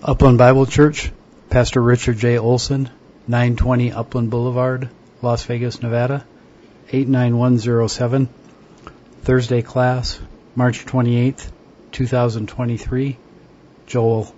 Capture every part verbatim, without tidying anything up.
Upland Bible Church, Pastor Richard J. Olson, nine twenty Upland Boulevard, Las Vegas, Nevada, eight nine one zero seven. Thursday class, March twenty-eighth, twenty twenty-three. Joel.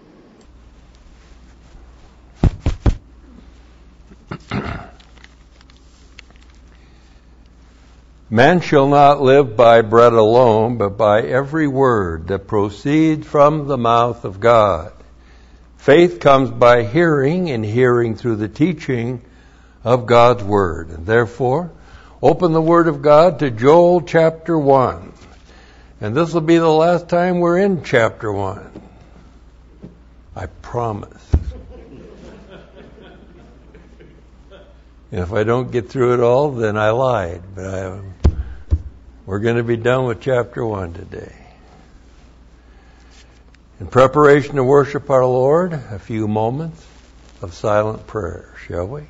Man shall not live by bread alone, but by every word that proceeds from the mouth of God. Faith comes by hearing, and hearing through the teaching of God's Word. And therefore, open the Word of God to Joel chapter one. And this will be the last time we're in chapter one. I promise. If I don't get through it all, then I lied. But I, we're going to be done with chapter one today. In preparation to worship our Lord, a few moments of silent prayer, shall we?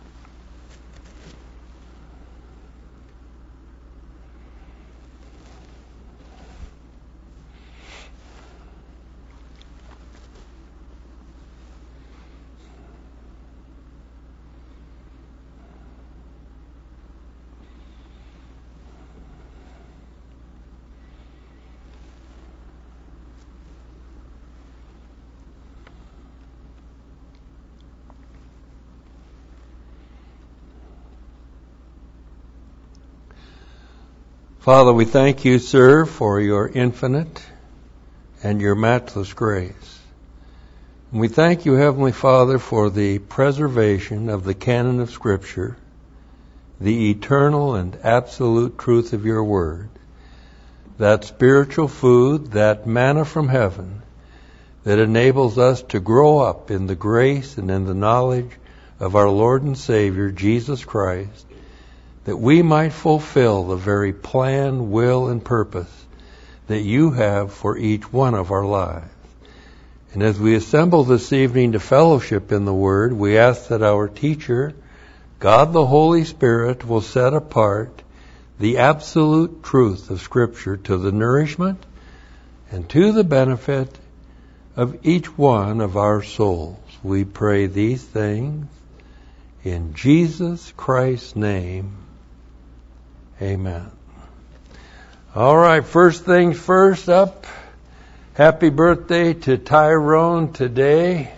Father, we thank you, sir, for your infinite and your matchless grace. And we thank you, Heavenly Father, for the preservation of the canon of Scripture, the eternal and absolute truth of your word, that spiritual food, that manna from heaven, that enables us to grow up in the grace and in the knowledge of our Lord and Savior, Jesus Christ, that we might fulfill the very plan, will, and purpose that you have for each one of our lives. And as we assemble this evening to fellowship in the Word, we ask that our teacher, God the Holy Spirit, will set apart the absolute truth of Scripture to the nourishment and to the benefit of each one of our souls. We pray these things in Jesus Christ's name. Amen. All right, first things first up. Happy birthday to Tyrone today.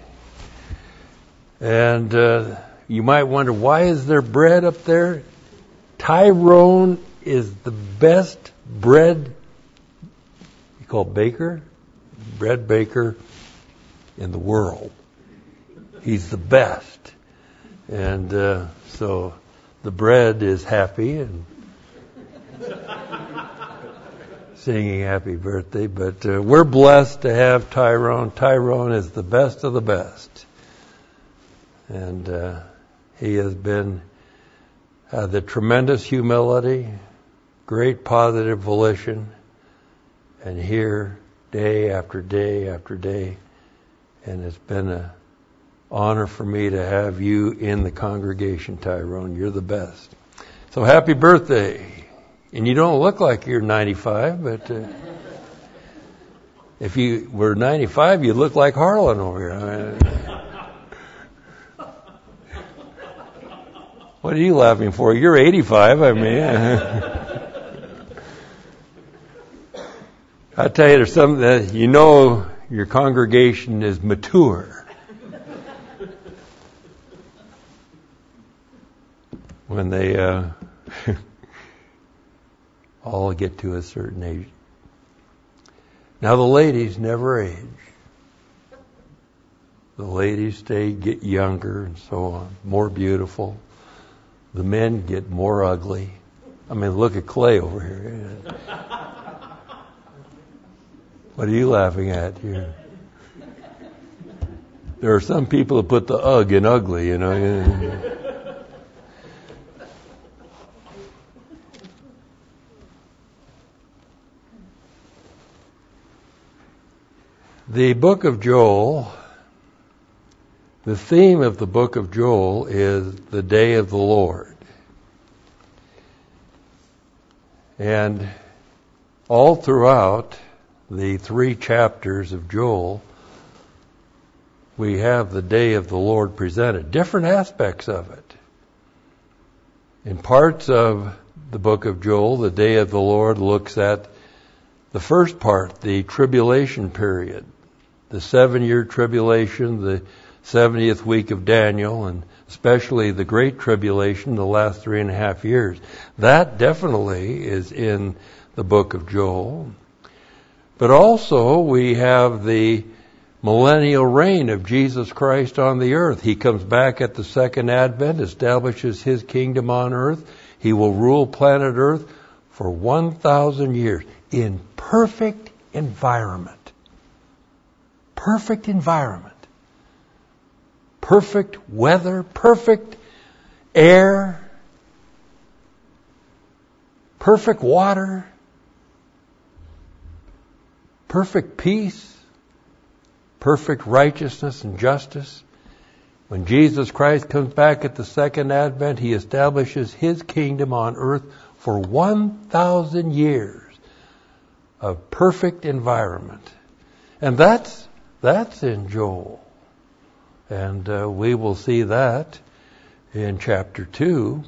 And uh, you might wonder, why is there bread up there? Tyrone is the best bread, you call baker? Bread baker in the world. He's the best. And uh, so the bread is happy and singing happy birthday, but uh, we're blessed to have Tyrone. Tyrone is the best of the best. And uh, he has been uh, the tremendous humility, great positive volition, and here day after day after day. And it's been an honor for me to have you in the congregation, Tyrone. You're the best. So happy birthday. And you don't look like you're ninety-five, but uh, if you were ninety-five, you'd look like Harlan over here. I mean, what are you laughing for? You're eighty-five, I mean. I tell you, there's something that you know your congregation is mature when they uh, all get to a certain age. Now the ladies never age. The ladies stay, get younger and so on, more beautiful. The men get more ugly. I mean, look at Clay over here. What are you laughing at here? There are some people that put the ugh in ugly, you know. The book of Joel, the theme of the book of Joel is the day of the Lord. And all throughout the three chapters of Joel, we have the day of the Lord presented, different aspects of it. In parts of the book of Joel, the day of the Lord looks at the first part, the tribulation period, the seven-year tribulation, the seventieth week of Daniel, and especially the Great Tribulation, the last three and a half years. That definitely is in the book of Joel. But also we have the millennial reign of Jesus Christ on the earth. He comes back at the second advent, establishes his kingdom on earth. He will rule planet earth for one thousand years in perfect environment. Perfect environment. Perfect weather, perfect air, perfect water, perfect peace, perfect righteousness and justice. When Jesus Christ comes back at the second advent, he establishes his kingdom on earth for one thousand years of perfect environment. And that's, that's in Joel. And uh, we will see that in chapter two.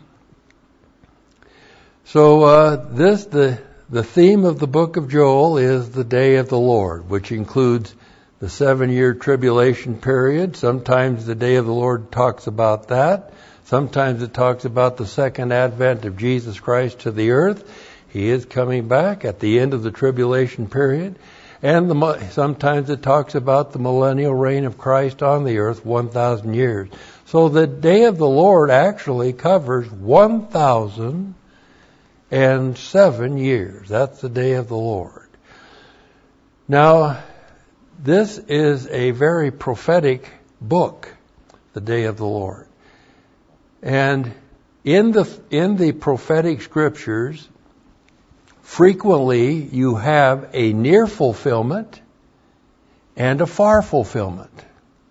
So uh, this, the, the theme of the book of Joel is the day of the Lord, which includes the seven-year tribulation period. Sometimes the day of the Lord talks about that. Sometimes it talks about the second advent of Jesus Christ to the earth. He is coming back at the end of the tribulation period. And the, sometimes it talks about the millennial reign of Christ on the earth, one thousand years. So the day of the Lord actually covers one thousand seven years. That's the day of the Lord. Now, this is a very prophetic book, the day of the Lord. And in the, in the prophetic scriptures, frequently you have a near fulfillment and a far fulfillment.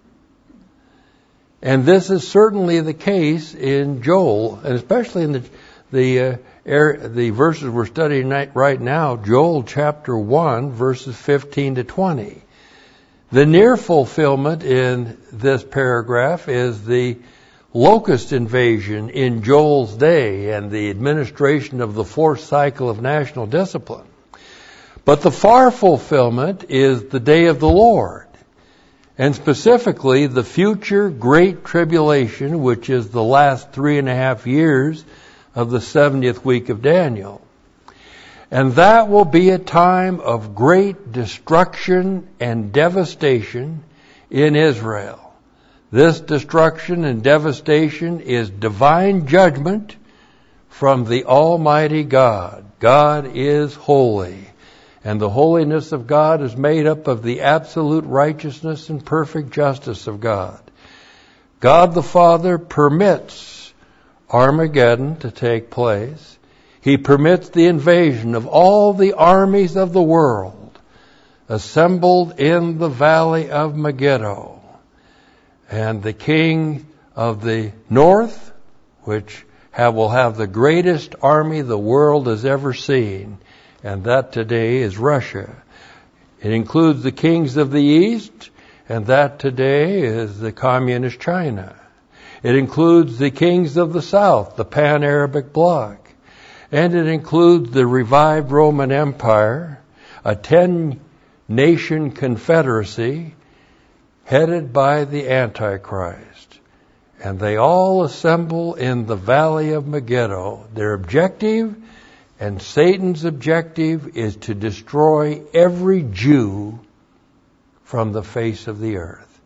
And this is certainly the case in Joel, and especially in the the uh, er, the verses we're studying right now, Joel chapter one, verses fifteen to twenty. The near fulfillment in this paragraph is the locust invasion in Joel's day and the administration of the fourth cycle of national discipline. But the far fulfillment is the day of the Lord, and specifically the future great tribulation, which is the last three and a half years of the seventieth week of Daniel. And that will be a time of great destruction and devastation in Israel. This destruction and devastation is divine judgment from the Almighty God. God is holy, and the holiness of God is made up of the absolute righteousness and perfect justice of God. God the Father permits Armageddon to take place. He permits the invasion of all the armies of the world assembled in the valley of Megiddo. And the king of the north, which have, will have the greatest army the world has ever seen, and that today is Russia. It includes the kings of the east, and that today is the communist China. It includes the kings of the south, the Pan-Arabic bloc. And it includes the revived Roman Empire, a ten-nation confederacy headed by the Antichrist. And they all assemble in the valley of Megiddo. Their objective, and Satan's objective, is to destroy every Jew from the face of the earth.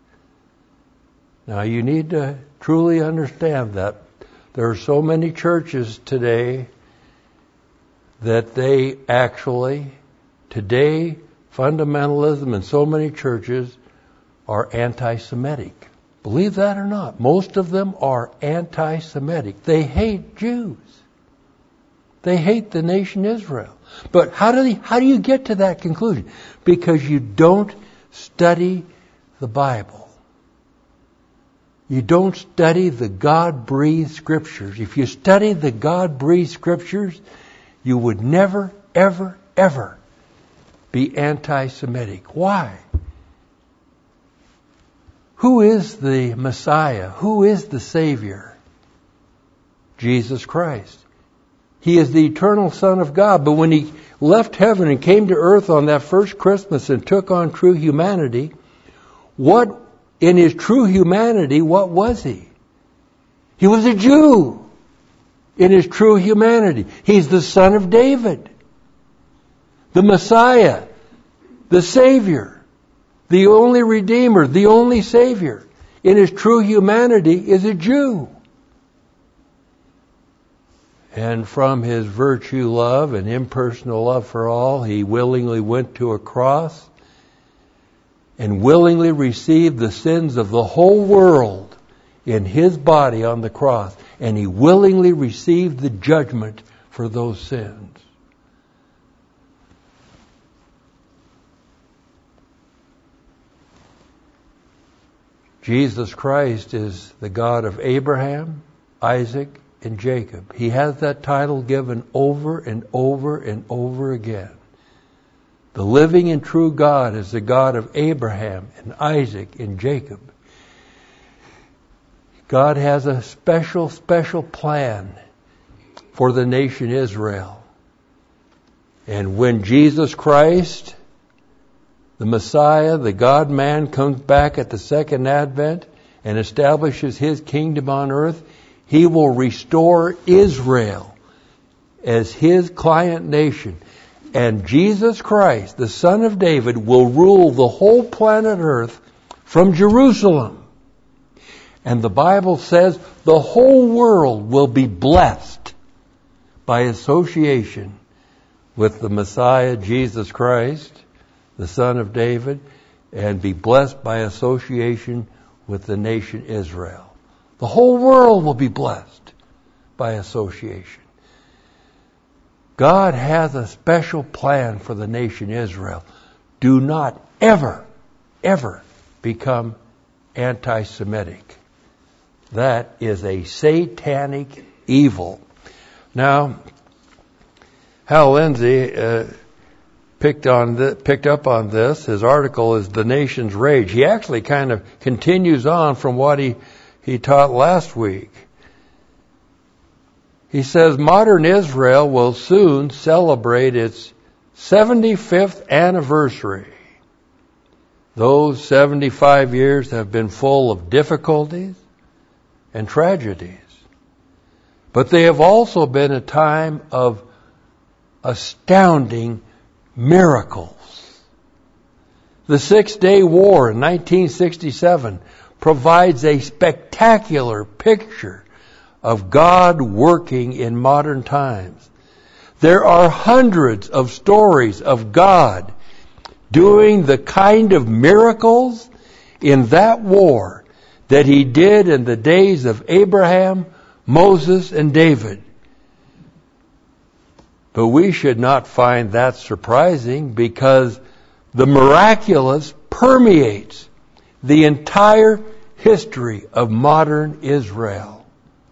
Now you need to truly understand that. There are so many churches today that they actually, today, fundamentalism in so many churches are anti-Semitic. Believe that or not, most of them are anti-Semitic. They hate Jews. They hate the nation Israel. But how do they, how do you get to that conclusion? Because you don't study the Bible. You don't study the God-breathed scriptures. If you study the God-breathed scriptures, you would never, ever, ever be anti-Semitic. Why? Who is the Messiah? Who is the Savior? Jesus Christ. He is the eternal Son of God. But when he left heaven and came to earth on that first Christmas and took on true humanity, what in his true humanity, what was he? He was a Jew in his true humanity. He's the Son of David, the Messiah, the Savior, the only Redeemer, the only Savior. In his true humanity is a Jew. And from his virtue love and impersonal love for all, he willingly went to a cross and willingly received the sins of the whole world in his body on the cross. And he willingly received the judgment for those sins. Jesus Christ is the God of Abraham, Isaac, and Jacob. He has that title given over and over and over again. The living and true God is the God of Abraham and Isaac and Jacob. God has a special, special plan for the nation Israel. And when Jesus Christ, the Messiah, the God-man, comes back at the second advent and establishes his kingdom on earth, he will restore Israel as his client nation. And Jesus Christ, the Son of David, will rule the whole planet Earth from Jerusalem. And the Bible says the whole world will be blessed by association with the Messiah, Jesus Christ, the Son of David, and be blessed by association with the nation Israel. The whole world will be blessed by association. God has a special plan for the nation Israel. Do not ever, ever become anti-Semitic. That is a satanic evil. Now, Hal Lindsey uh, picked on the, picked up on this. His article is "The Nation's Rage." He actually kind of continues on from what he he taught last week. He says modern Israel will soon celebrate its seventy-fifth anniversary. Those seventy-five years have been full of difficulties and tragedies. But they have also been a time of astounding miracles. The Six-Day War in nineteen sixty-seven provides a spectacular picture of God working in modern times. There are hundreds of stories of God doing the kind of miracles in that war that he did in the days of Abraham, Moses, and David. But we should not find that surprising, because the miraculous permeates the entire history of modern Israel.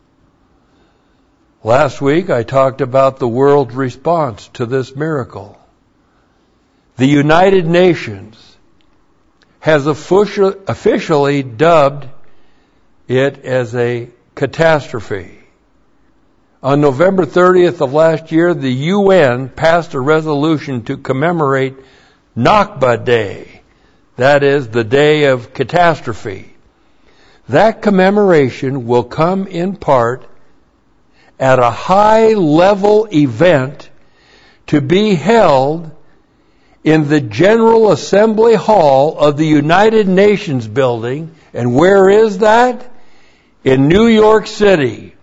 Last week I talked about the world's response to this miracle. The United Nations has officially dubbed it as a catastrophe. On November thirtieth of last year, the U N passed a resolution to commemorate Nakba Day. That is, the day of catastrophe. That commemoration will come in part at a high-level event to be held in the General Assembly Hall of the United Nations building. And where is that? In New York City.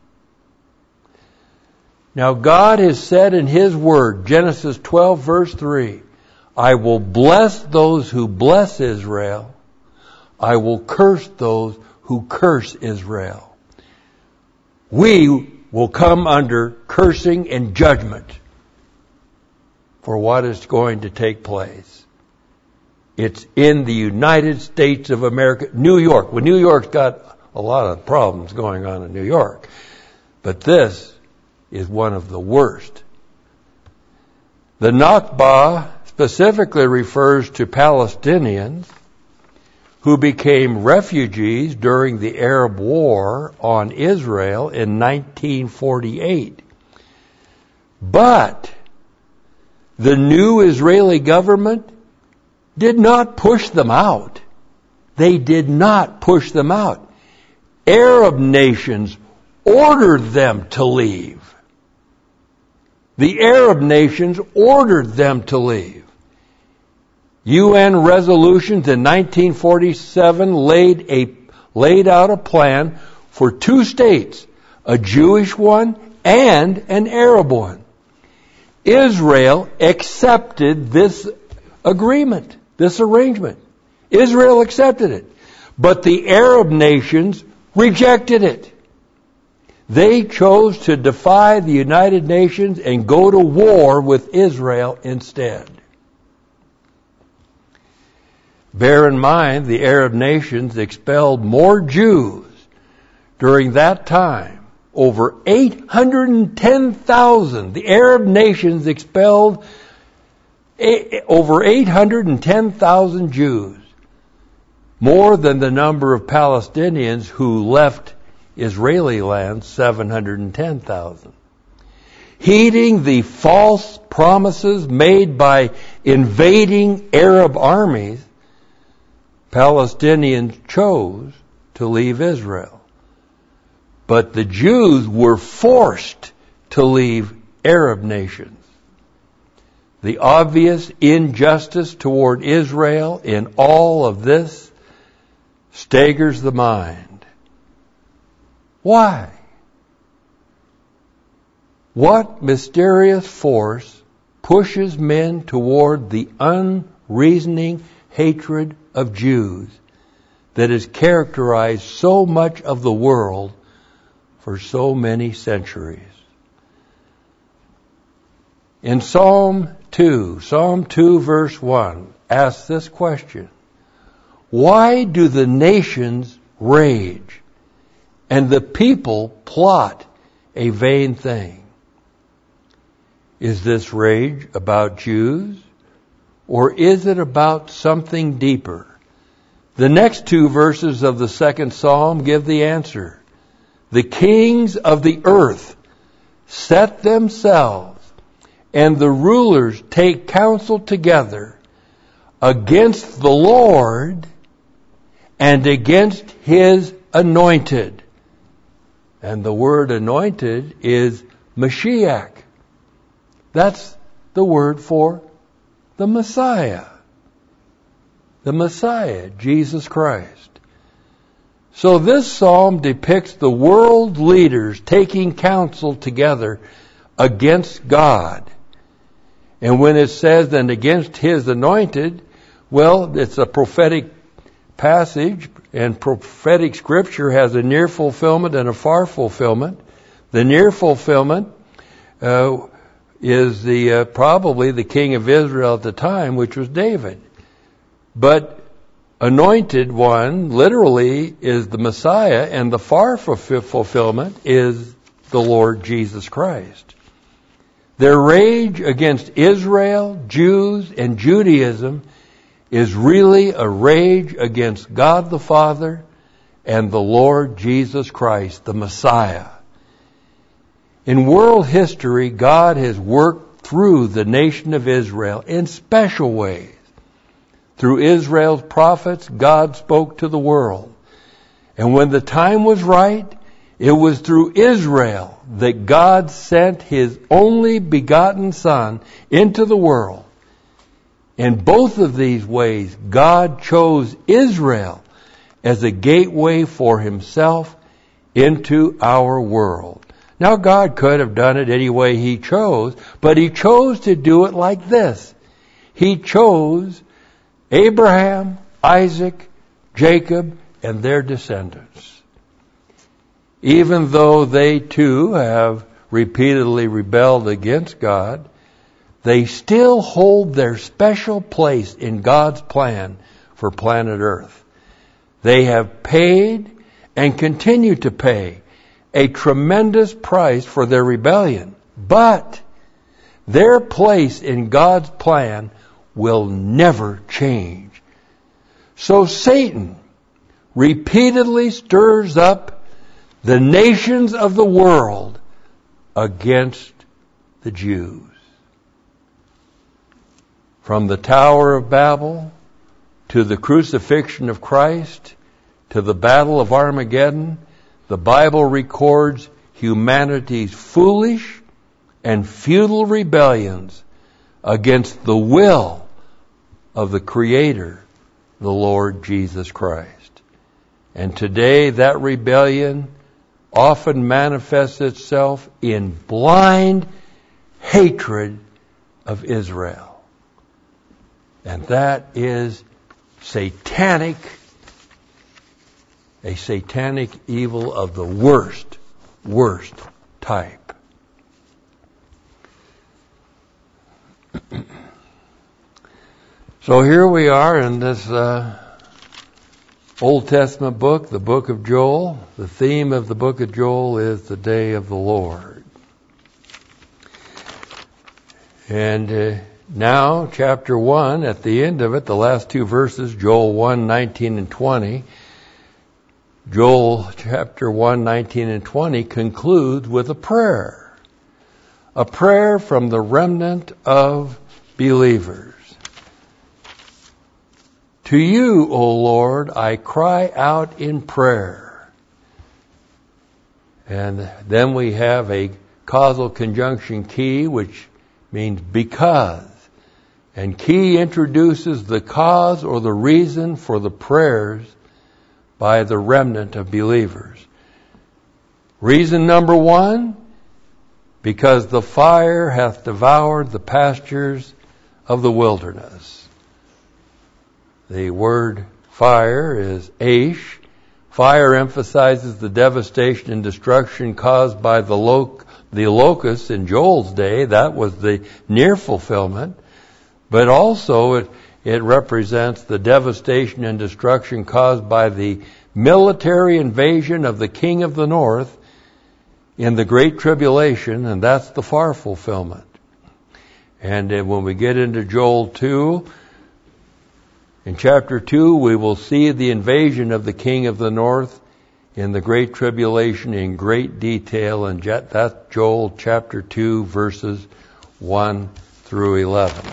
Now, God has said in His Word, Genesis twelve, verse three, I will bless those who bless Israel. I will curse those who curse Israel. We will come under cursing and judgment for what is going to take place. It's in the United States of America, New York. Well, New York's got a lot of problems going on in New York, but this is one of the worst. The Nakba specifically refers to Palestinians who became refugees during the Arab War on Israel in nineteen forty-eight. But the new Israeli government did not push them out. They did not push them out. Arab nations ordered them to leave. The Arab nations ordered them to leave. U N resolutions in nineteen forty-seven laid a laid out a plan for two states, a Jewish one and an Arab one. Israel accepted this agreement, this arrangement. Israel accepted it. But the Arab nations rejected it. They chose to defy the United Nations and go to war with Israel instead. Bear in mind, the Arab nations expelled more Jews during that time. Over eight hundred ten thousand. The Arab nations expelled over eight hundred ten thousand Jews. More than the number of Palestinians who left Israeli land, seven hundred ten thousand. Heeding the false promises made by invading Arab armies, Palestinians chose to leave Israel. But the Jews were forced to leave Arab nations. The obvious injustice toward Israel in all of this staggers the mind. Why? What mysterious force pushes men toward the unreasoning hatred of Jews that has characterized so much of the world for so many centuries? In Psalm two, Psalm two verse one asks this question: why do the nations rage and the people plot a vain thing? Is this rage about Jews, or is it about something deeper? The next two verses of the second psalm give the answer. The kings of the earth set themselves, and the rulers take counsel together against the Lord and against his anointed. And the word anointed is Mashiach. That's the word for the Messiah. The Messiah, Jesus Christ. So this psalm depicts the world leaders taking counsel together against God. And when it says, and against his anointed, well, it's a prophetic passage, and prophetic scripture has a near fulfillment and a far fulfillment. The near fulfillment uh, is the uh, probably the king of Israel at the time, which was David. But anointed one literally is the Messiah, and the far fulfillment is the Lord Jesus Christ. Their rage against Israel, Jews, and Judaism is really a rage against God the Father and the Lord Jesus Christ, the Messiah. In world history, God has worked through the nation of Israel in special ways. Through Israel's prophets, God spoke to the world. And when the time was right, it was through Israel that God sent his only begotten Son into the world. In both of these ways, God chose Israel as a gateway for himself into our world. Now, God could have done it any way he chose, but he chose to do it like this. He chose Abraham, Isaac, Jacob, and their descendants. Even though they too have repeatedly rebelled against God, they still hold their special place in God's plan for planet Earth. They have paid and continue to pay a tremendous price for their rebellion, but their place in God's plan will never change. So Satan repeatedly stirs up the nations of the world against the Jews. From the Tower of Babel to the crucifixion of Christ to the Battle of Armageddon, the Bible records humanity's foolish and futile rebellions against the will of the Creator, the Lord Jesus Christ. And today that rebellion often manifests itself in blind hatred of Israel. And that is satanic, a satanic evil of the worst, worst type. So here we are in this uh, Old Testament book, the book of Joel. The theme of the book of Joel is the day of the Lord. And uh, now, chapter one, at the end of it, the last two verses, Joel one, nineteen and twenty, Joel chapter one, nineteen and twenty concludes with a prayer. A prayer from the remnant of believers. To you, O Lord, I cry out in prayer. And then we have a causal conjunction key, which means because. And key introduces the cause or the reason for the prayers by the remnant of believers. Reason number one, because the fire hath devoured the pastures of the wilderness. The word fire is ash. Fire emphasizes the devastation and destruction caused by the, loc- the locusts in Joel's day. That was the near fulfillment. But also it, it represents the devastation and destruction caused by the military invasion of the king of the north in the Great Tribulation, and that's the far fulfillment. And uh, when we get into Joel two, in chapter two, we will see the invasion of the king of the north in the Great Tribulation in great detail, and that's Joel chapter two, verses one through eleven.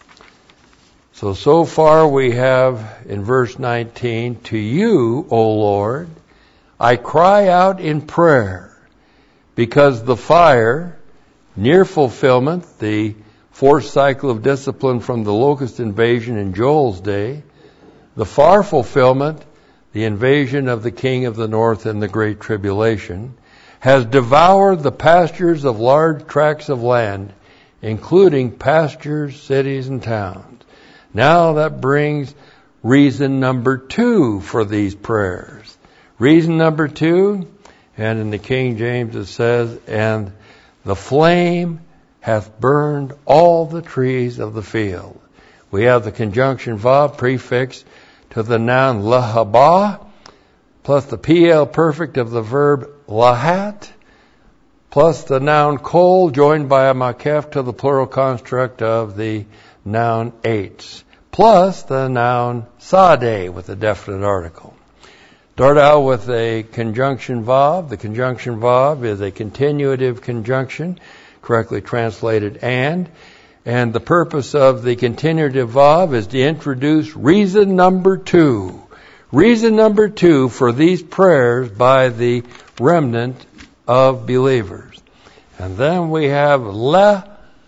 So, so far we have in verse nineteen, to you, O Lord, I cry out in prayer, because the fire, near fulfillment, the fourth cycle of discipline from the locust invasion in Joel's day, the far fulfillment, the invasion of the king of the north in the Great Tribulation, has devoured the pastures of large tracts of land, including pastures, cities, and towns. Now that brings reason number two for these prayers. Reason number two, and in the King James it says, and the flame hath burned all the trees of the field. We have the conjunction vav prefix to the noun lahabah, plus the P L perfect of the verb lahat, plus the noun kol joined by a makef to the plural construct of the noun eitz, plus the noun sadeh with a definite article. Start out with a conjunction vav. The conjunction vav is a continuative conjunction, correctly translated and. And the purpose of the continuative vav is to introduce reason number two. Reason number two for these prayers by the remnant of believers. And then we have le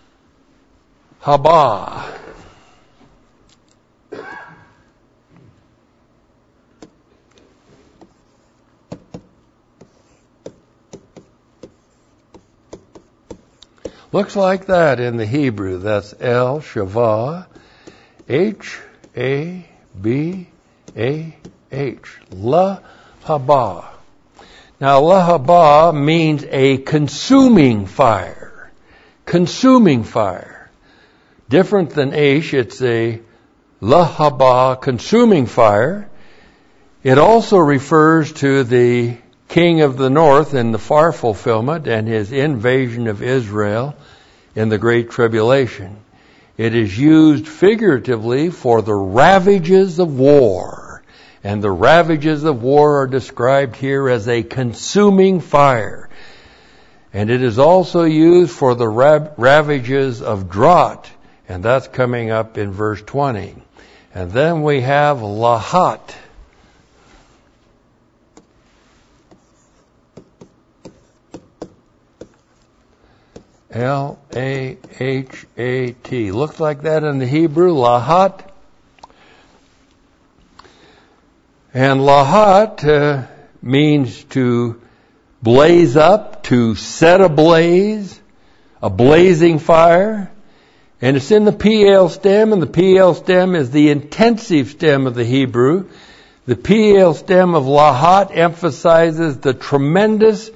haba. Looks like that in the Hebrew. That's El Shavah, H A B A H, La Haba. Now, La Haba means a consuming fire. Consuming fire. Different than Aish, it's a La Haba, consuming fire. It also refers to the king of the north in the far fulfillment and his invasion of Israel in the Great Tribulation. It is used figuratively for the ravages of war. And the ravages of war are described here as a consuming fire. And it is also used for the rav- ravages of drought. And that's coming up in verse twenty. And then we have lahat. L A H A T. Looks like that in the Hebrew, lahat. And lahat uh, means to blaze up, to set ablaze, a blazing fire. And it's in the P L stem, and the P L stem is the intensive stem of the Hebrew. The P L stem of lahat emphasizes the tremendous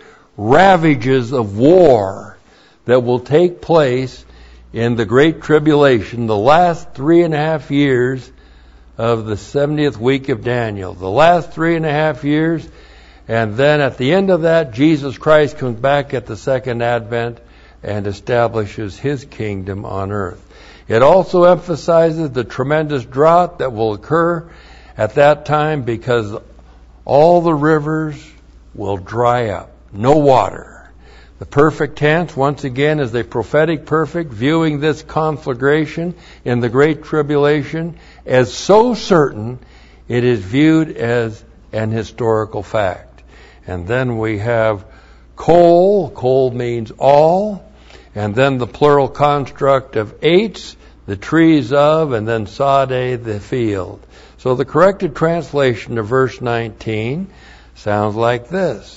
ravages of war that will take place in the Great Tribulation, the last three and a half years of the seventieth week of Daniel. The last three and a half years, and then at the end of that, Jesus Christ comes back at the second advent and establishes his kingdom on earth. It also emphasizes the tremendous drought that will occur at that time because all the rivers will dry up. No water. The perfect tense, once again, is a prophetic perfect, viewing this conflagration in the Great Tribulation as so certain it is viewed as an historical fact. And then we have kol. Kol means all. And then the plural construct of eitz, the trees of, and then sade, the field. So the corrected translation of verse nineteen sounds like this.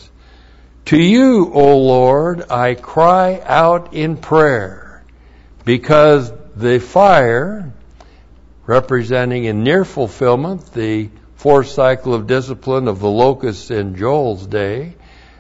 To you, O Lord, I cry out in prayer, because the fire, representing in near fulfillment the fourth cycle of discipline of the locusts in Joel's day,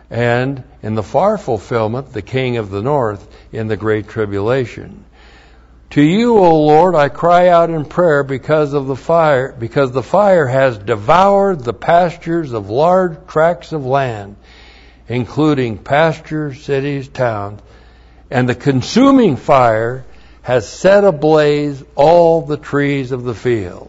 and in the far fulfillment, the king of the north in the Great Tribulation. To you, O Lord, I cry out in prayer because of the fire, because the fire has devoured the pastures of large tracts of land, including pastures, cities, towns, and the consuming fire has set ablaze all the trees of the field.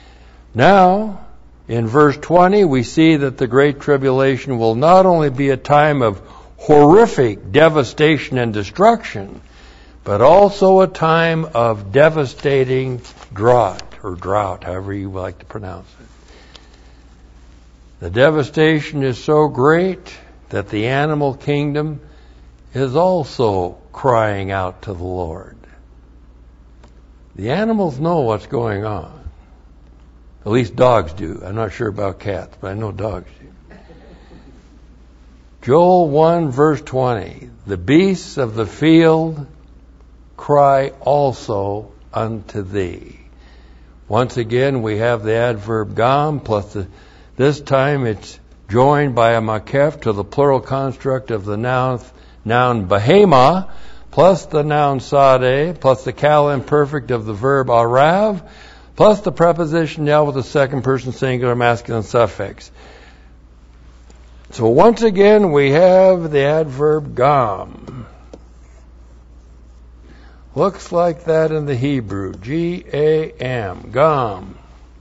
Now, in verse twenty, we see that the Great Tribulation will not only be a time of horrific devastation and destruction, but also a time of devastating drought, or drought, however you like to pronounce it. The devastation is so great that the animal kingdom is also crying out to the Lord. The animals know what's going on. At least dogs do. I'm not sure about cats, but I know dogs do. Joel one verse twenty. The beasts of the field cry also unto thee. Once again, we have the adverb gam, plus the, this time it's joined by a makef to the plural construct of the noun, noun behema, plus the noun sade, plus the cal imperfect of the verb arav, plus the preposition now with the second person singular masculine suffix. So once again, we have the adverb gam. Looks like that in the Hebrew, G A M, gam.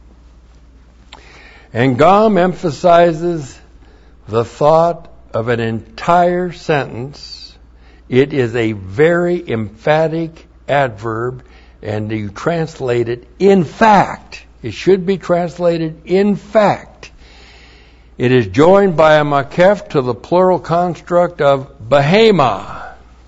And gam emphasizes the thought of an entire sentence. It is a very emphatic adverb, and you translate it in fact. It should be translated in fact. It is joined by a makef to the plural construct of behema.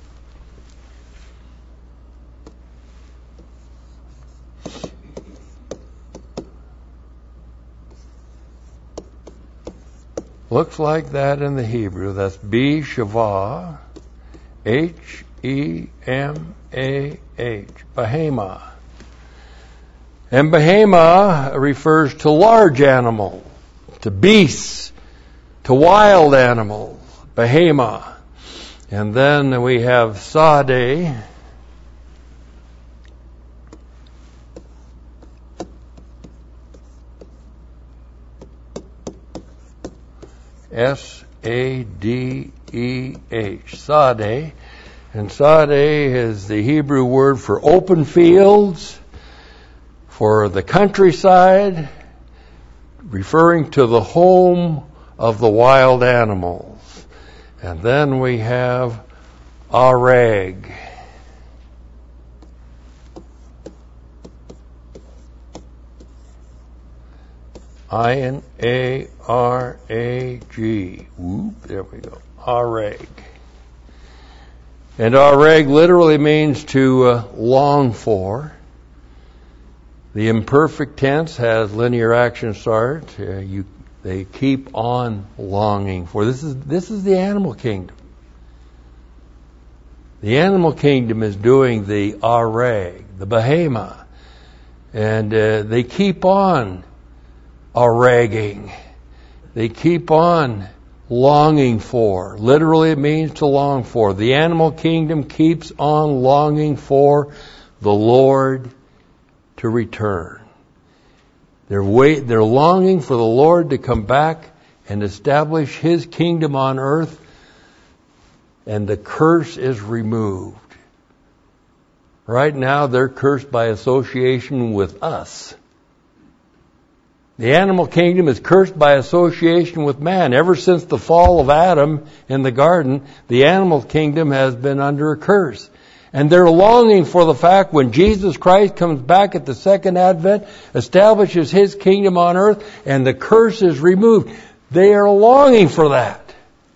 Looks like that in the Hebrew. That's B Shavah, H E M A H, behema. And behema refers to large animals, to beasts, to wild animals, behema. And then we have sade, S A D E H, Sade. And Sade is the Hebrew word for open fields, for the countryside, referring to the home of the wild animals. And then we have Arag. I N A R A G. Whoop, there we go. Arag. And Arag literally means to uh, long for. The imperfect tense has linear action start. Uh, you, they keep on longing for. This is this is the animal kingdom. The animal kingdom is doing the arag, the behemoth, and uh, they keep on aragging. They keep on longing for. Literally, it means to long for. The animal kingdom keeps on longing for the Lord to return. They're wait, they're longing for the Lord to come back and establish His kingdom on earth, and the curse is removed. Right now, they're cursed by association with us. The animal kingdom is cursed by association with man. Ever since the fall of Adam in the garden, the animal kingdom has been under a curse. And they're longing for the fact when Jesus Christ comes back at the second advent, establishes His kingdom on earth, and the curse is removed. They are longing for that.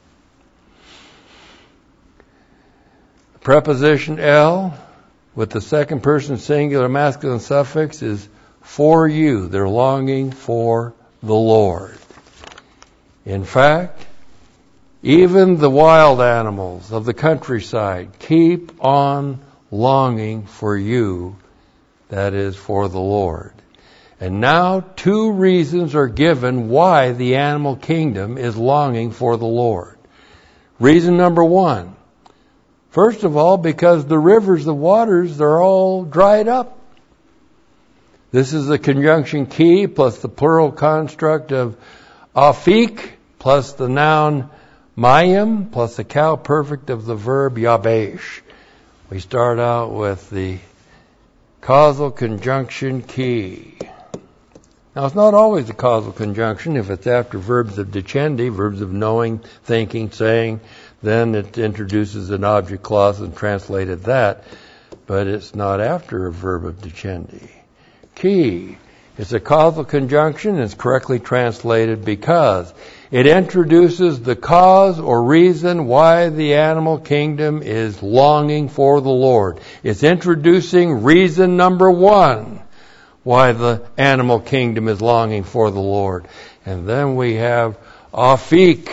The preposition el, with the second person singular masculine suffix, is for you. They're longing for the Lord. In fact, even the wild animals of the countryside keep on longing for you, that is, for the Lord. And now two reasons are given why the animal kingdom is longing for the Lord. Reason number one, first of all, because the rivers, the waters, they're all dried up. This is the conjunction key plus the plural construct of afik plus the noun mayim plus the cow perfect of the verb yabesh. We start out with the causal conjunction key. Now, it's not always a causal conjunction. If it's after verbs of dicendi, verbs of knowing, thinking, saying, then it introduces an object clause and translated that. But it's not after a verb of dicendi. Key. It's a causal conjunction. It's correctly translated because it introduces the cause or reason why the animal kingdom is longing for the Lord. It's introducing reason number one why the animal kingdom is longing for the Lord. And then we have afik.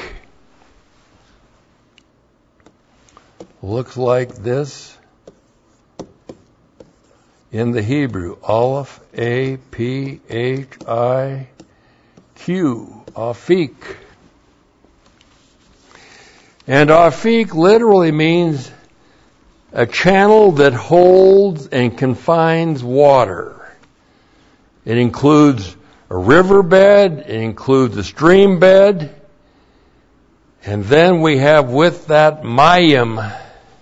Looks like this in the Hebrew. Aleph, A, P, H, I, Q. Afik. And afik literally means a channel that holds and confines water. It includes a riverbed, it includes a stream bed, and then we have with that mayim.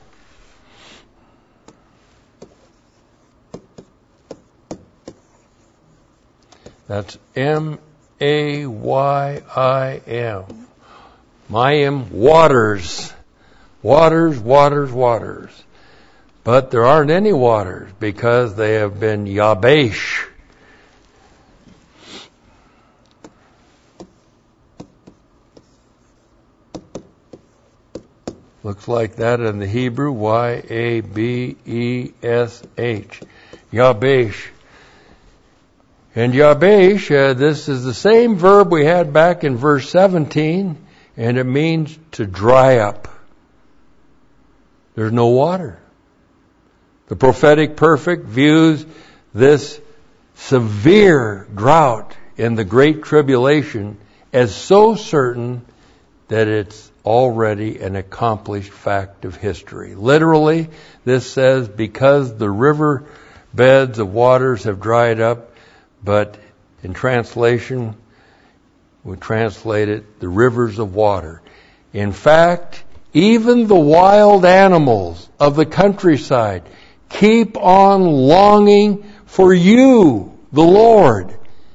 That's M A Y I M. Mayim, waters. Waters, waters, waters. But there aren't any waters because they have been yabesh. Looks like that in the Hebrew, Y A B E S H. Yabesh. And yabesh, uh, this is the same verb we had back in verse seventeen, and it means to dry up. There's no water. The prophetic perfect views this severe drought in the Great Tribulation as so certain that it's already an accomplished fact of history. Literally, this says, because the river beds of waters have dried up, but in translation, we translate it, the rivers of water. In fact, even the wild animals of the countryside keep on longing for you, the Lord.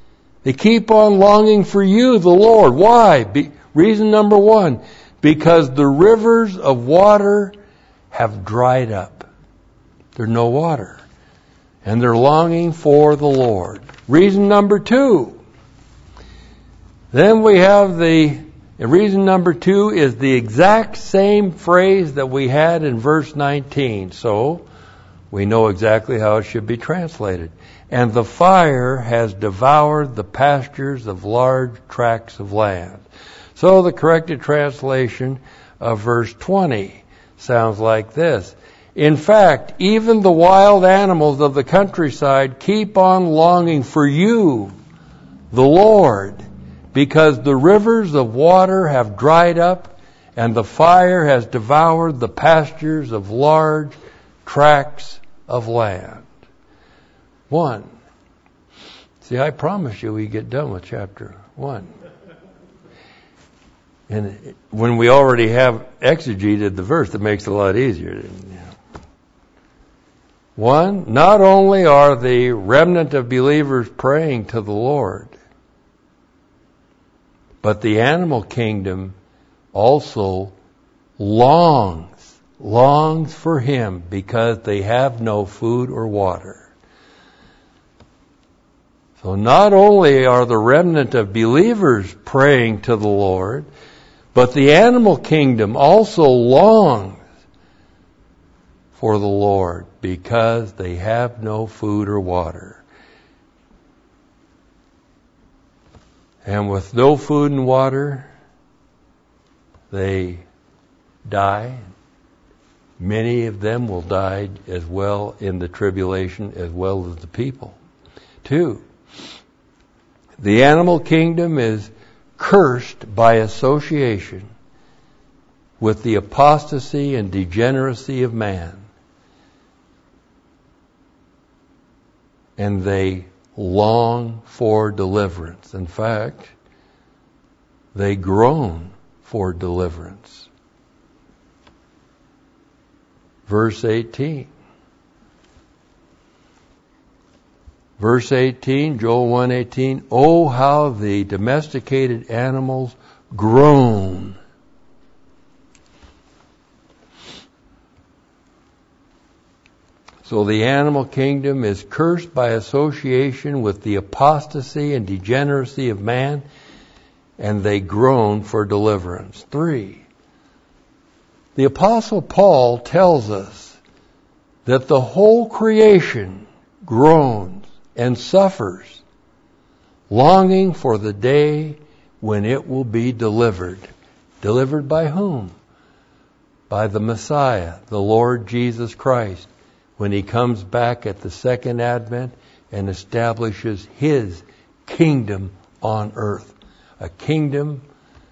They keep on longing for you, the Lord. Why? Be, reason number one, because the rivers of water have dried up. There's no water. And they're longing for the Lord. Reason number two. Then we have the, reason number two is the exact same phrase that we had in verse nineteen. So, we know exactly how it should be translated. And the fire has devoured the pastures of large tracts of land. So the corrected translation of verse twenty sounds like this. In fact, even the wild animals of the countryside keep on longing for you, the Lord, because the rivers of water have dried up and the fire has devoured the pastures of large tracts of land. One. See, I promise you we get done with chapter one. And when we already have exegeted the verse, it makes it a lot easier. You know. One, not only are the remnant of believers praying to the Lord, but the animal kingdom also longs, longs for Him because they have no food or water. So not only are the remnant of believers praying to the Lord, but the animal kingdom also longs for the Lord because they have no food or water. And with no food and water, they die. Many of them will die as well in the tribulation as well as the people. Two, the animal kingdom is cursed by association with the apostasy and degeneracy of man. And they long for deliverance. In fact, they groan for deliverance. Verse eighteen. Verse eighteen, Joel one eighteen, oh, how the domesticated animals groan. So the animal kingdom is cursed by association with the apostasy and degeneracy of man, and they groan for deliverance. Three, the Apostle Paul tells us that the whole creation groans and suffers, longing for the day when it will be delivered. Delivered by whom? By the Messiah, the Lord Jesus Christ, when He comes back at the second advent and establishes His kingdom on earth. A kingdom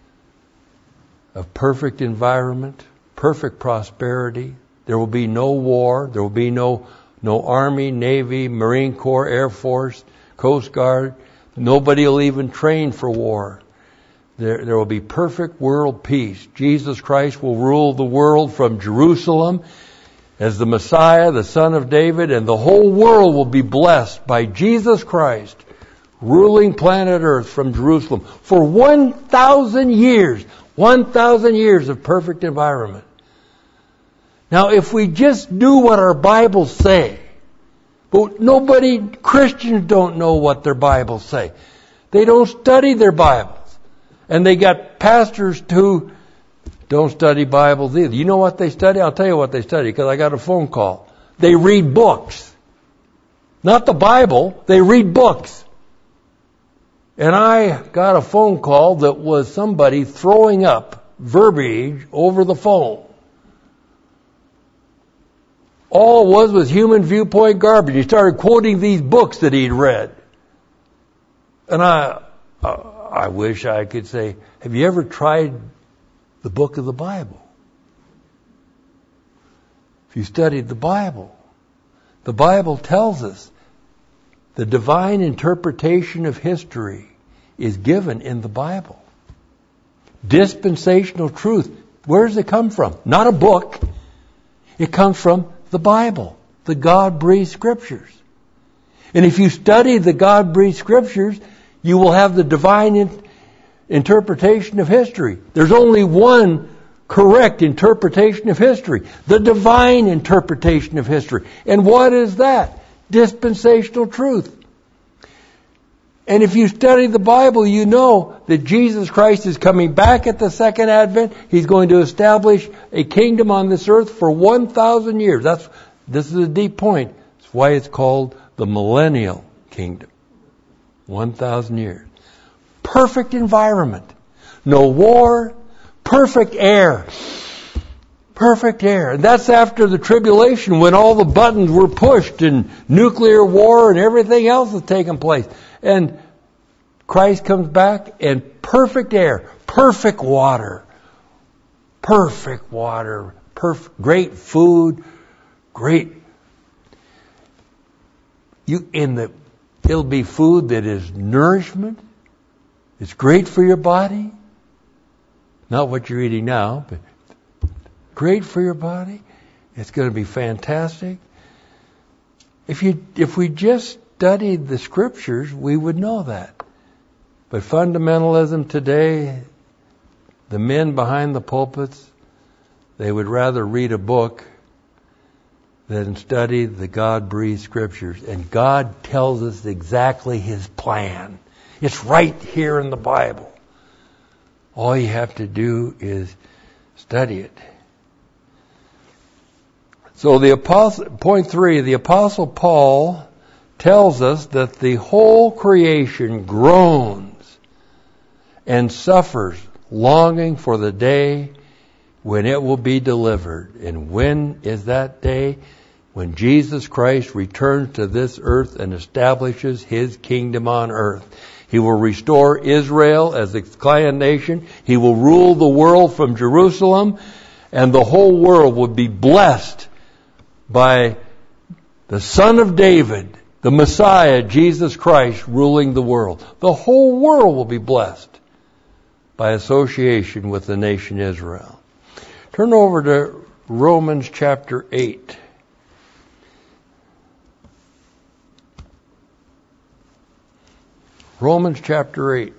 of perfect environment, perfect prosperity. There will be no war. There will be no No Army, Navy, Marine Corps, Air Force, Coast Guard. Nobody will even train for war. There, there will be perfect world peace. Jesus Christ will rule the world from Jerusalem as the Messiah, the Son of David, and the whole world will be blessed by Jesus Christ ruling planet Earth from Jerusalem for one thousand years. one thousand years of perfect environment. Now, if we just do what our Bibles say, but nobody, Christians don't know what their Bibles say. They don't study their Bibles. And they got pastors who don't study Bibles either. You know what they study? I'll tell you what they study because I got a phone call. They read books. Not the Bible. They read books. And I got a phone call that was somebody throwing up verbiage over the phone. All it was was human viewpoint garbage. He started quoting these books that he'd read. And I, I wish I could say, have you ever tried the book of the Bible? If you studied the Bible, the Bible tells us the divine interpretation of history is given in the Bible. Dispensational truth. Where does it come from? Not a book. It comes from the Bible, the God-breathed Scriptures. And if you study the God-breathed Scriptures, you will have the divine in- interpretation of history. There's only one correct interpretation of history, the divine interpretation of history. And what is that? Dispensational truth. And if you study the Bible, you know that Jesus Christ is coming back at the second advent. He's going to establish a kingdom on this earth for one thousand years. That's, this is a deep point. That's why it's called the millennial kingdom. one thousand years. Perfect environment. No war. Perfect air. Perfect air. And that's after the tribulation, when all the buttons were pushed and nuclear war and everything else has taken place. And Christ comes back and perfect air, perfect water, perfect water, perfect, great food, great. You in the, it'll be food that is nourishment. It's great for your body. Not what you're eating now, but great for your body. It's going to be fantastic. If you, if we just studied the scriptures, we would know that. But fundamentalism today, the men behind the pulpits, they would rather read a book than study the God-breathed scriptures. And God tells us exactly His plan. It's right here in the Bible. All you have to do is study it. So the apostle, point three, the Apostle Paul tells us that the whole creation groans and suffers, longing for the day when it will be delivered. And when is that day? When Jesus Christ returns to this earth and establishes His kingdom on earth. He will restore Israel as a client nation. He will rule the world from Jerusalem, and the whole world will be blessed by the Son of David, the Messiah, Jesus Christ, ruling the world. The whole world will be blessed by association with the nation Israel. Turn over to Romans chapter eight. Romans chapter eight.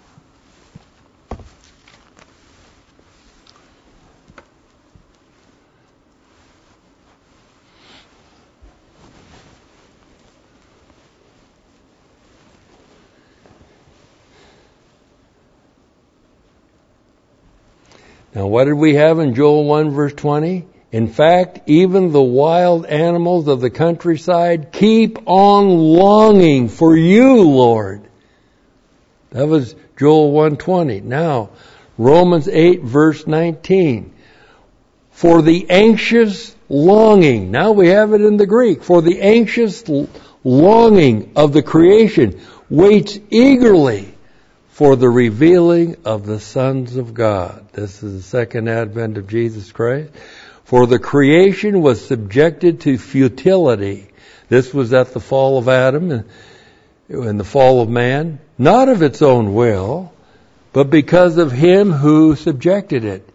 Now, what did we have in Joel one verse twenty? In fact, even the wild animals of the countryside keep on longing for you, Lord. That was Joel one twenty. Now, Romans eight verse nineteen. For the anxious longing. Now we have it in the Greek. For the anxious longing of the creation waits eagerly for the revealing of the sons of God. This is the second advent of Jesus Christ. For the creation was subjected to futility. This was at the fall of Adam and the fall of man. Not of its own will, but because of Him who subjected it.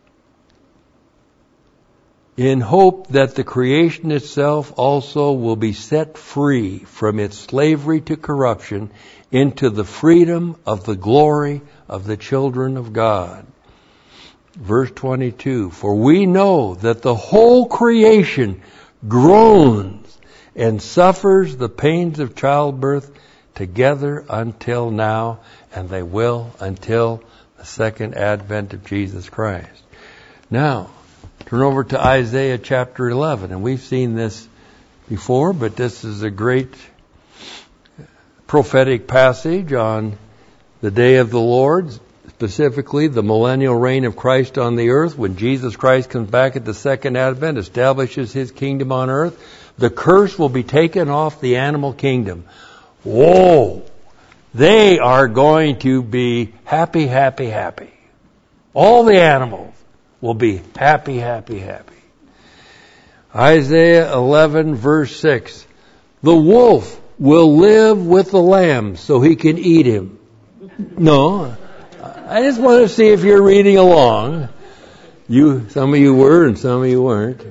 In hope that the creation itself also will be set free from its slavery to corruption into the freedom of the glory of the children of God. Verse twenty-two, for we know that the whole creation groans and suffers the pains of childbirth together until now, and they will until the second advent of Jesus Christ. Now, turn over to Isaiah chapter eleven, and we've seen this before, but this is a great prophetic passage on the day of the Lord, specifically the millennial reign of Christ on the earth. When Jesus Christ comes back at the second advent, establishes His kingdom on earth, the curse will be taken off the animal kingdom. Whoa! They are going to be happy, happy, happy. All the animals will be happy, happy, happy. Isaiah eleven verse six. The wolf will live with the lamb so he can eat him. No, I just want to see if you're reading along. You, some of you were and some of you weren't.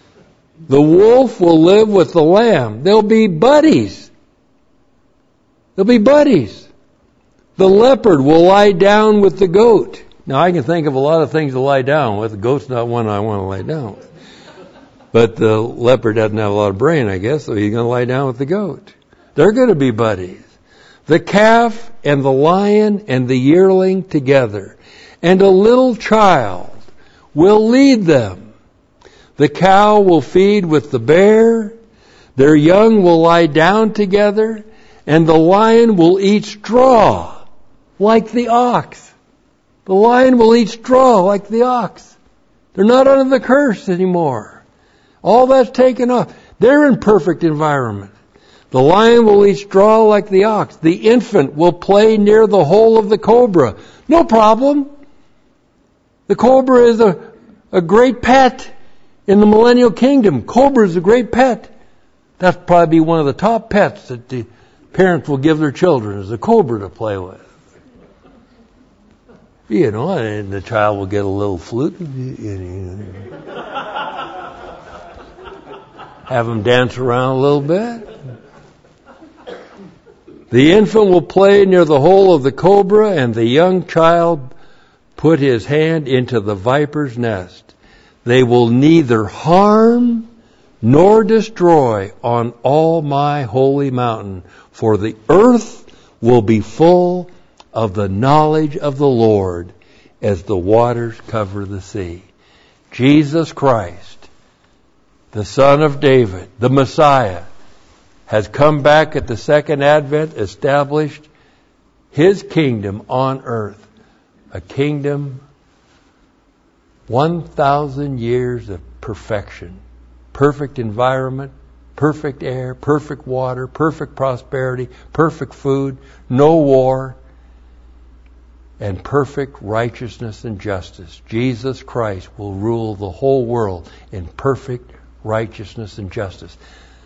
The wolf will live with the lamb. They'll be buddies. They'll be buddies. The leopard will lie down with the goat. Now, I can think of a lot of things to lie down with. The goat's not one I want to lie down with. But the leopard doesn't have a lot of brain, I guess, so he's going to lie down with the goat. They're going to be buddies. The calf and the lion and the yearling together, and a little child will lead them. The cow will feed with the bear, their young will lie down together, and the lion will eat straw like the ox. The lion will eat straw like the ox. They're not under the curse anymore. All that's taken off. They're in perfect environment. The lion will eat straw like the ox. The infant will play near the hole of the cobra. No problem. The cobra is a, a great pet in the millennial kingdom. Cobra is a great pet. That's probably one of the top pets that the parents will give their children, is a cobra to play with. You know, and the child will get a little flute. Have them dance around a little bit. The infant will play near the hole of the cobra, and the young child put his hand into the viper's nest. They will neither harm nor destroy on all my holy mountain, for the earth will be full of the knowledge of the Lord as the waters cover the sea. Jesus Christ, the Son of David, the Messiah, has come back at the second advent, established his kingdom on earth. A kingdom, one thousand years of perfection. Perfect environment, perfect air, perfect water, perfect prosperity, perfect food, no war, and perfect righteousness and justice. Jesus Christ will rule the whole world in perfect righteousness and justice.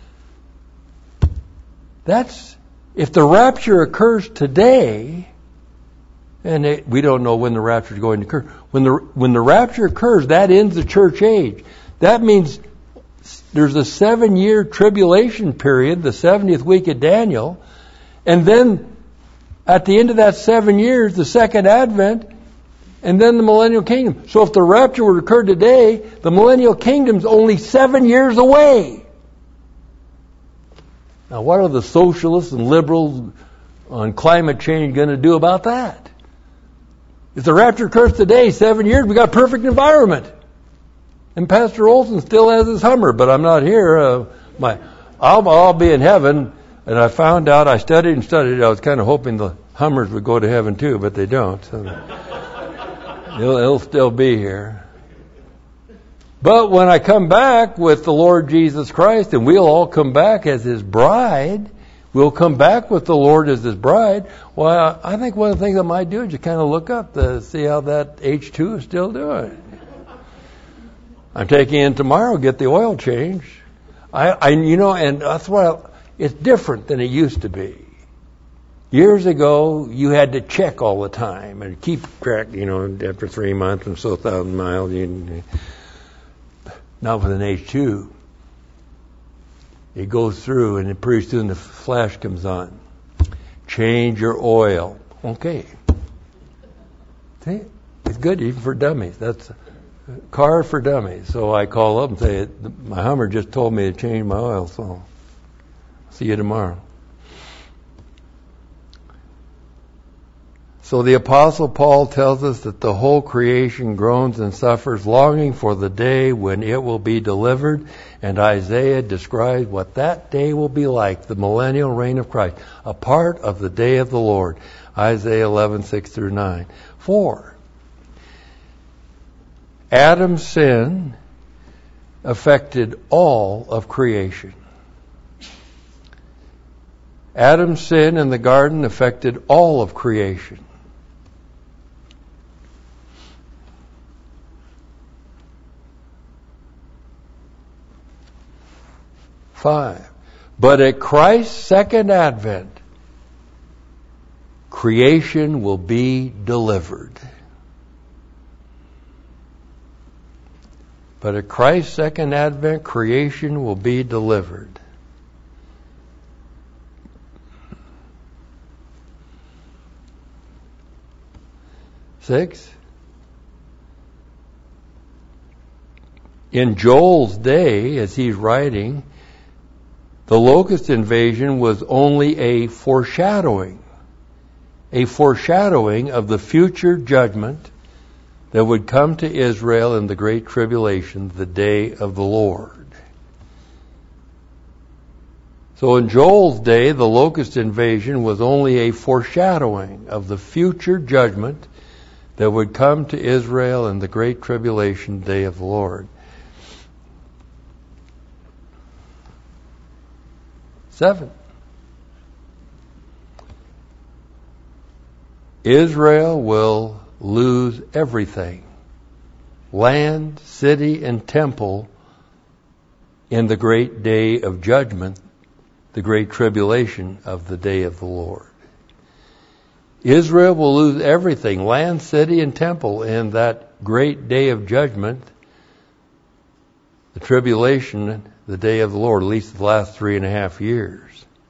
That's, if the rapture occurs today, and it, we don't know when the rapture is going to occur. When the when the rapture occurs, that ends the church age. That means there's a seven-year tribulation period, the seventieth week of Daniel, and then at the end of that seven years, the second advent, and then the millennial kingdom. So if the rapture would occur today, the millennial kingdom's only seven years away. Now, what are the socialists and liberals on climate change going to do about that? If the rapture occurs today, seven years, we got perfect environment. And Pastor Olson still has his Hummer, but I'm not here. Uh, my, I'll, I'll be in heaven. And I found out, I studied and studied, I was kind of hoping the Hummers would go to heaven too, but they don't. So it'll, it'll still be here. But when I come back with the Lord Jesus Christ, and we'll all come back as His bride, we'll come back with the Lord as His bride. Well, I think one of the things I might do is just kind of look up to see how that H two is still doing. I'm taking in tomorrow, get the oil changed. I, I you know, and that's why I, it's different than it used to be. Years ago, you had to check all the time and keep track, you know, after three months and so thousand miles. You, now with an H two, it goes through and pretty soon the flash comes on. Change your oil. Okay. See? It's good even for dummies. That's a car for dummies. So I call up and say, my Hummer just told me to change my oil, so I'll see you tomorrow. So the Apostle Paul tells us that the whole creation groans and suffers, longing for the day when it will be delivered. And Isaiah describes what that day will be like, the millennial reign of Christ, a part of the day of the Lord. Isaiah eleven, six through nine. Four, Adam's sin affected all of creation. Adam's sin in the garden affected all of creation. Five. But at Christ's second advent, creation will be delivered. But at Christ's second advent, creation will be delivered. Six. In Joel's day, as he's writing, the locust invasion was only a foreshadowing, a foreshadowing of the future judgment that would come to Israel in the Great Tribulation, the day of the Lord. So in Joel's day, the locust invasion was only a foreshadowing of the future judgment that would come to Israel in the Great Tribulation, day of the Lord. Seven. Israel will lose everything, land, city, and temple, in the great day of judgment, the great tribulation of the day of the Lord. Israel will lose everything, land, city, and temple, in that great day of judgment, the tribulation, the day of the Lord, at least the last three and a half years.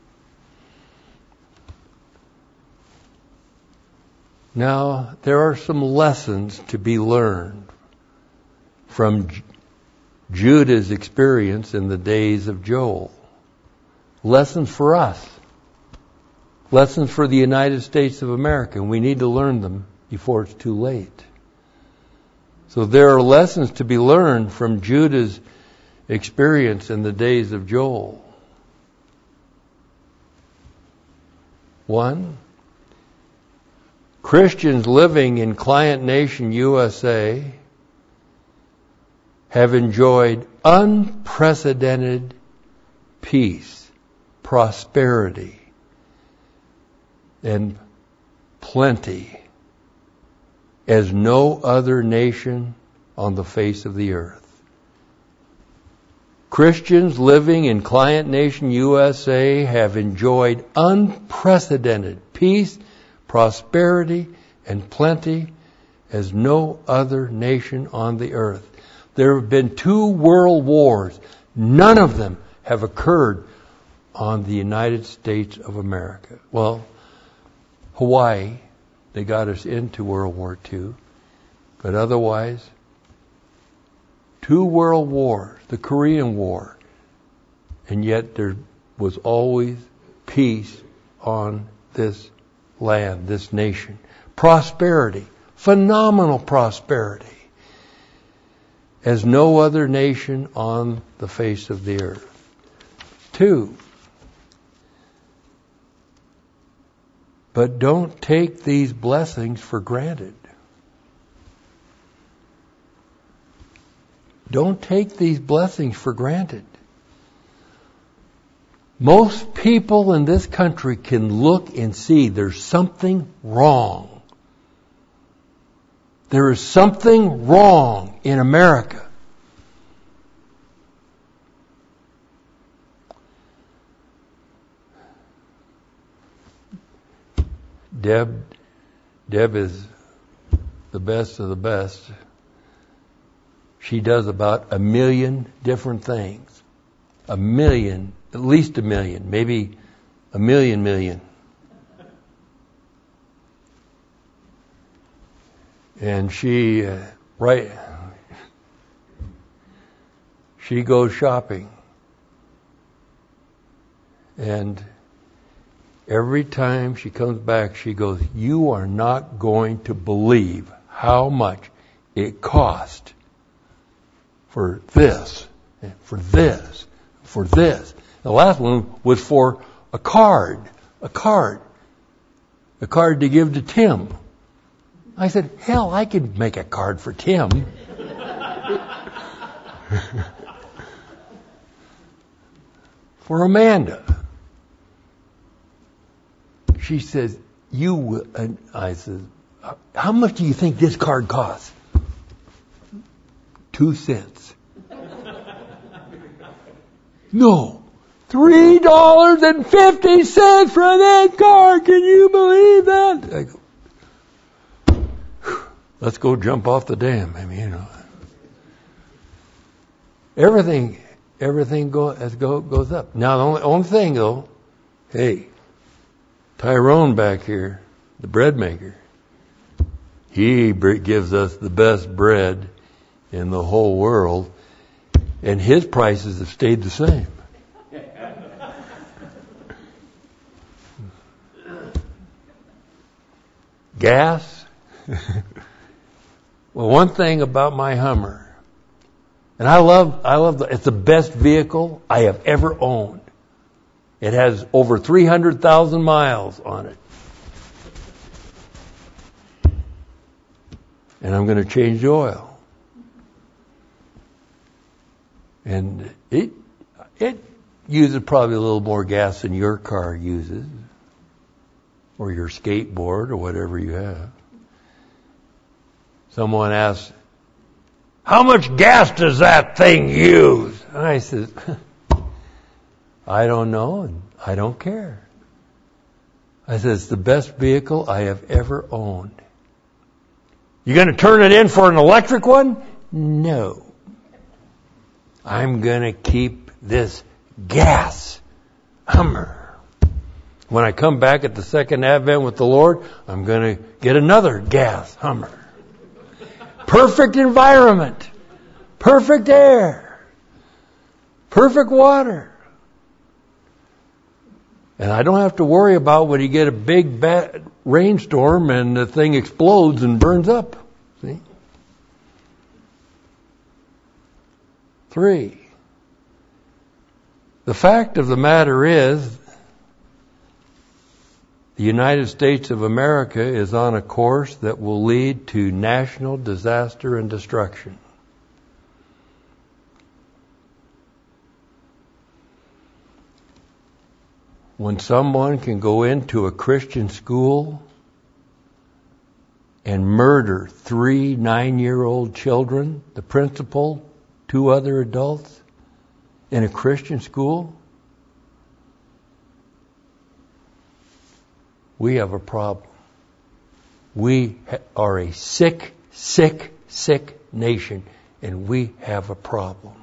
Now, there are some lessons to be learned from J- Judah's experience in the days of Joel. Lessons for us. Lessons for the United States of America. And we need to learn them before it's too late. So there are lessons to be learned from Judah's experience in the days of Joel. One, Christians living in client nation U S A have enjoyed unprecedented peace, prosperity, and plenty as no other nation on the face of the earth. Christians living in client nation U S A have enjoyed unprecedented peace, prosperity, and plenty as no other nation on the earth. There have been two world wars. None of them have occurred on the United States of America. Well, Hawaii, they got us into World War Two. But otherwise, two world wars, the Korean War, and yet there was always peace on this land, this nation. Prosperity, phenomenal prosperity, as no other nation on the face of the earth. Two, but don't take these blessings for granted. Don't take these blessings for granted. Most people in this country can look and see there's something wrong. There is something wrong in America. Deb, Deb is the best of the best. She does about a million different things. A million, at least a million, maybe a million million. And she, uh, right, she goes shopping. And every time she comes back, she goes, "You are not going to believe how much it cost for this, and for this, for this." The last one was for a card, a card, a card to give to Tim. I said, hell, I could make a card for Tim. For Amanda. She says, you will, and I said, how much do you think this card costs? Two cents. No. Three dollars and fifty cents for that card. Can you believe that? I go, let's go jump off the dam. I mean, you know. Everything, everything go, as go, goes up. Now, the only, only thing though, hey, Tyrone back here, the bread maker, He gives us the best bread in the whole world, and His prices have stayed the same. Gas? Well, one thing about my Hummer, and I love, I love the, it's the best vehicle I have ever owned. It has over three hundred thousand miles on it. And I'm going to change the oil. And it, it uses probably a little more gas than your car uses, or your skateboard, or whatever you have. Someone asks, how much gas does that thing use? And I said, I don't know, and I don't care. I said, it's the best vehicle I have ever owned. You going to turn it in for an electric one? No. I'm going to keep this gas Hummer. When I come back at the second Advent with the Lord, I'm going to get another gas Hummer. Perfect environment. Perfect air. Perfect water. And I don't have to worry about when you get a big bad rainstorm and the thing explodes and burns up. See? Three. The fact of the matter is, the United States of America is on a course that will lead to national disaster and destruction. When someone can go into a Christian school and murder three nine-year-old children, the principal, two other adults, in a Christian school, we have a problem. We are a sick, sick, sick nation, and we have a problem.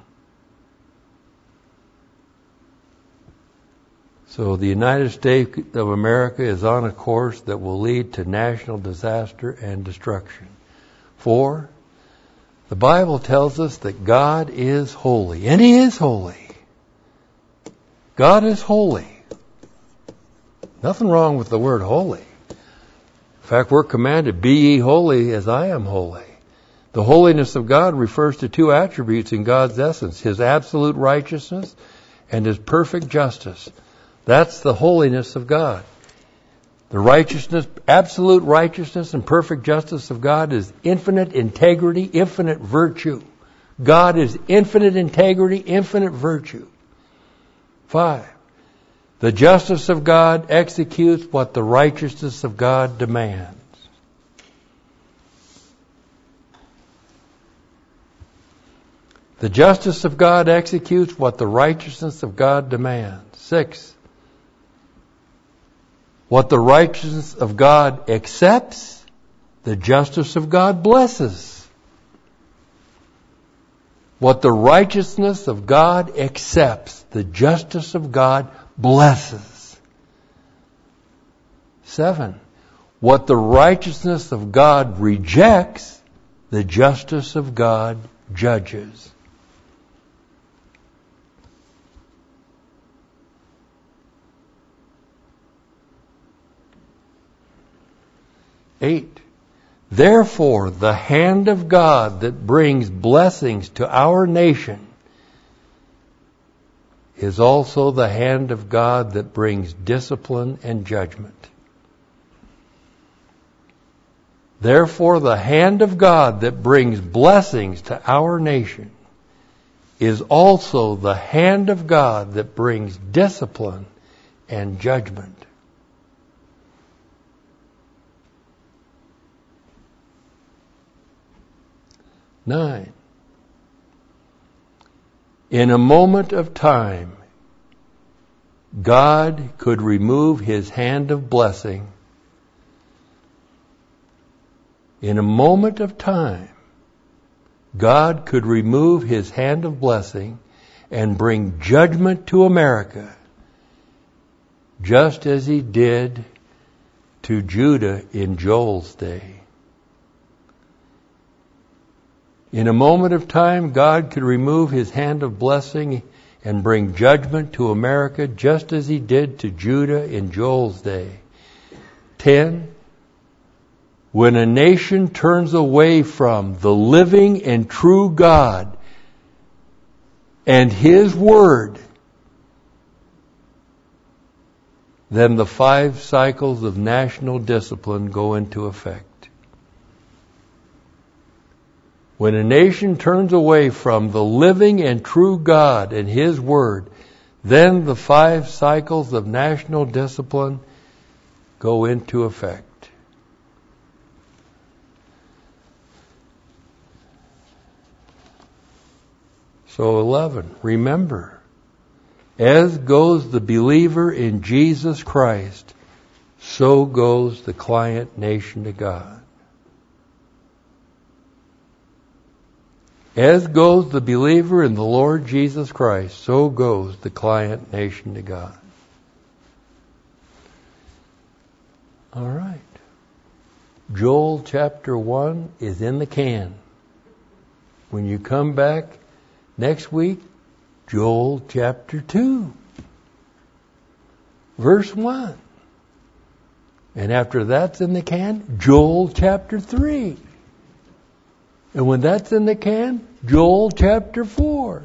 So the United States of America is on a course that will lead to national disaster and destruction. Four, the Bible tells us that God is holy, and He is holy. God is holy. Nothing wrong with the word holy. In fact, we're commanded, be ye holy as I am holy. The holiness of God refers to two attributes in God's essence, His absolute righteousness and His perfect justice. That's the holiness of God. The righteousness, absolute righteousness and perfect justice of God is infinite integrity, infinite virtue. God is infinite integrity, infinite virtue. Five, the justice of God executes what the righteousness of God demands. The justice of God executes what the righteousness of God demands. Six, what the righteousness of God accepts, the justice of God blesses. What the righteousness of God accepts, the justice of God blesses. Seven, what the righteousness of God rejects, the justice of God judges. Eight, therefore the hand of God that brings blessings to our nation is also the hand of God that brings discipline and judgment. Therefore the hand of God that brings blessings to our nation is also the hand of God that brings discipline and judgment. Nine. In a moment of time, God could remove His hand of blessing. In a moment of time, God could remove His hand of blessing and bring judgment to America, just as He did to Judah in Joel's day. In a moment of time, God could remove his hand of blessing and bring judgment to America just as he did to Judah in Joel's day. Ten, when a nation turns away from the living and true God and his word, then the five cycles of national discipline go into effect. When a nation turns away from the living and true God and his word, then the five cycles of national discipline go into effect. So eleven, remember, as goes the believer in Jesus Christ, so goes the client nation to God. As goes the believer in the Lord Jesus Christ, so goes the client nation to God. All right. Joel chapter one is in the can. When you come back next week, Joel chapter two, verse one. And after that's in the can, Joel chapter three. And when that's in the can, Joel chapter four.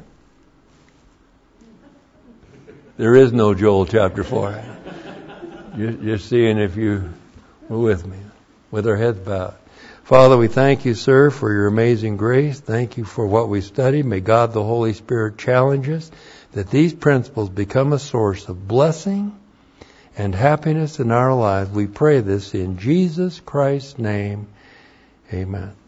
There is no Joel chapter four. You're, you're seeing if you were with me, with our heads bowed. Father, we thank you, sir, for your amazing grace. Thank you for what we studied. May God the Holy Spirit challenge us that these principles become a source of blessing and happiness in our lives. We pray this in Jesus Christ's name. Amen.